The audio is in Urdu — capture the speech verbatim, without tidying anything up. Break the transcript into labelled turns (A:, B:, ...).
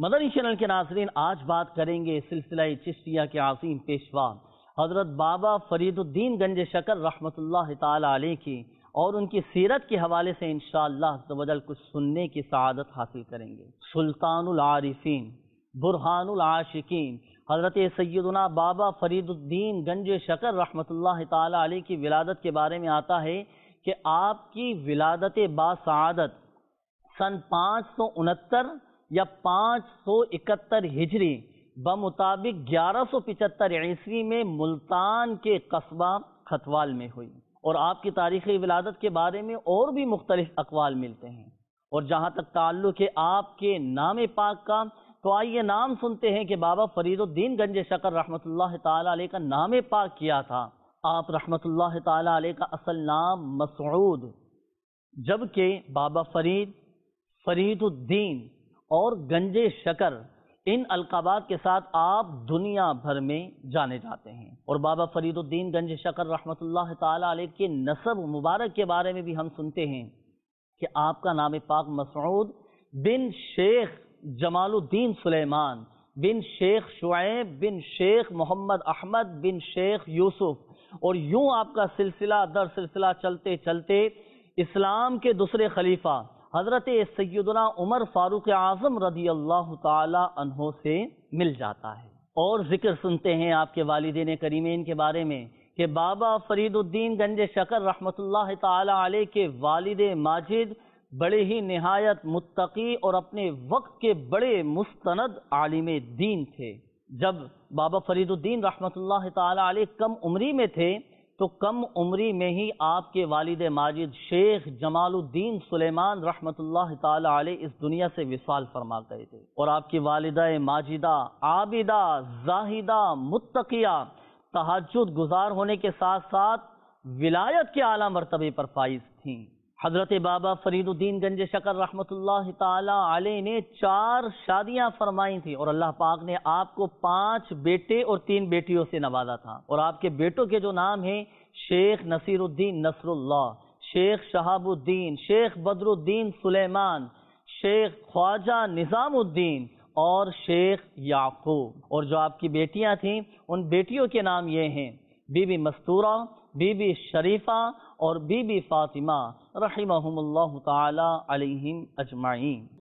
A: مدنی چینل کے ناظرین، آج بات کریں گے سلسلہ چشتیہ کے عظیم پیشوا حضرت بابا فرید الدین گنج شکر رحمت اللہ تعالی علیہ کی اور ان کی سیرت کے حوالے سے انشاءاللہ عز و جل کچھ سننے کی سعادت حاصل کریں گے۔ سلطان العارفین، برہان العاشقین حضرت سیدنا بابا فرید الدین گنج شکر رحمت اللہ تعالی علیہ کی ولادت کے بارے میں آتا ہے کہ آپ کی ولادت باسعادت سن پانچ سو انہتر یا پانچ سو اکہتر ہجری بمطابق گیارہ سو پچہتر عیسوی میں ملتان کے قصبہ کھتوال میں ہوئی، اور آپ کی تاریخ ولادت کے بارے میں اور بھی مختلف اقوال ملتے ہیں۔ اور جہاں تک تعلق ہے آپ کے نام پاک کا، تو آئیے نام سنتے ہیں کہ بابا فرید الدین گنج شکر رحمت اللہ تعالی علیہ کا نام پاک کیا تھا۔ آپ رحمت اللہ تعالی علیہ کا اصل نام مسعود، جبکہ بابا فرید، فرید الدین اور گنج شکر ان القابات کے ساتھ آپ دنیا بھر میں جانے جاتے ہیں۔ اور بابا فرید الدین گنج شکر رحمت اللہ تعالی علیہ کے نسب مبارک کے بارے میں بھی ہم سنتے ہیں کہ آپ کا نام پاک مسعود بن شیخ جمال الدین سلیمان بن شیخ شعیب بن شیخ محمد احمد بن شیخ یوسف، اور یوں آپ کا سلسلہ در سلسلہ چلتے چلتے اسلام کے دوسرے خلیفہ حضرت سیدنا عمر فاروق اعظم رضی اللہ تعالی عنہ سے مل جاتا ہے۔ اور ذکر سنتے ہیں آپ کے والدین کریمین کے بارے میں کہ بابا فرید الدین گنج شکر رحمت اللہ تعالی علیہ کے والد ماجد بڑے ہی نہایت متقی اور اپنے وقت کے بڑے مستند عالم دین تھے۔ جب بابا فرید الدین رحمت اللہ تعالی علیہ کم عمری میں تھے تو کم عمری میں ہی آپ کے والد ماجد شیخ جمال الدین سلیمان رحمت اللہ تعالی علیہ اس دنیا سے وصال فرما گئے تھے، اور آپ کی والدہ ماجدہ عابدہ زاہدہ متقیہ تہجد گزار ہونے کے ساتھ ساتھ ولایت کے اعلیٰ مرتبے پر فائز تھیں۔ حضرت بابا فرید الدین گنج شکر رحمت اللہ تعالی علیہ نے چار شادیاں فرمائی تھیں، اور اللہ پاک نے آپ کو پانچ بیٹے اور تین بیٹیوں سے نوازا تھا۔ اور آپ کے بیٹوں کے جو نام ہیں شیخ نصیر الدین نصر اللہ، شیخ شہاب الدین، شیخ بدر الدین سلیمان، شیخ خواجہ نظام الدین اور شیخ یعقوب۔ اور جو آپ کی بیٹیاں تھیں ان بیٹیوں کے نام یہ ہیں بی بی مستورہ، بی بی شریفہ اور بی بی فاطمہ رحمہم اللہ تعالی علیہم اجمعین۔